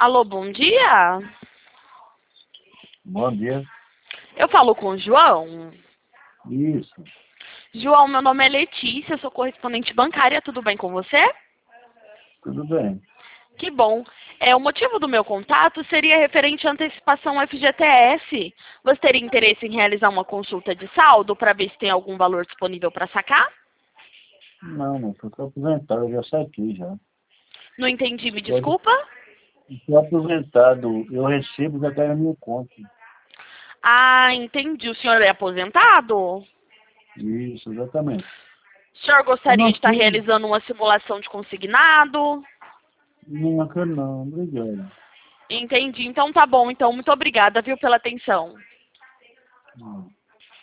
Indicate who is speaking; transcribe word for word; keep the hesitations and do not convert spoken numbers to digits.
Speaker 1: Alô, bom dia.
Speaker 2: Bom dia.
Speaker 1: Eu falo com o João.
Speaker 2: Isso,
Speaker 1: João, meu nome é Letícia, sou correspondente bancária, tudo bem com você?
Speaker 2: tudo bem.
Speaker 1: Que bom. É, o motivo do meu contato seria referente à antecipação F G T S. Você teria interesse em realizar uma consulta de saldo para ver se tem algum valor disponível para sacar?
Speaker 2: Não, não, eu estou aposentado, eu já saquei já.
Speaker 1: Não entendi, me
Speaker 2: Estou
Speaker 1: desculpa?
Speaker 2: aposentado, eu recebo já cai na minha conta.
Speaker 1: Ah, entendi. O senhor é aposentado?
Speaker 2: Isso, exatamente.
Speaker 1: O senhor gostaria de
Speaker 2: Não,
Speaker 1: estar
Speaker 2: sim.
Speaker 1: realizando uma simulação de consignado?
Speaker 2: Não, quero não, obrigado.
Speaker 1: Entendi. Então tá bom. Então, muito obrigada, viu, pela atenção.
Speaker 2: Não.